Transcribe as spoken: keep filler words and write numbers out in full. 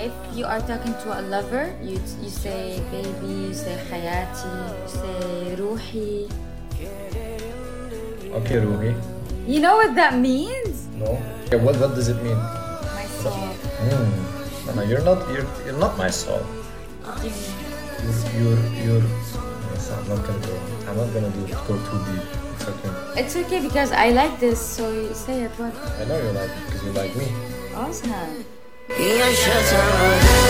if you are talking to a lover, you you say baby, you say hayati, you say ruhi. Okay, Ruhi. You know what that means? No. Okay, what what does it mean? My soul. Mm. No, no, you're not. You're you're not my soul. What do you mean? You're you're. you're yes, I'm not gonna go. I'm not gonna do go too deep. It's okay. It's okay because I like this, so you say it. What? I know you like it because you like me. Awesome. He a shelter.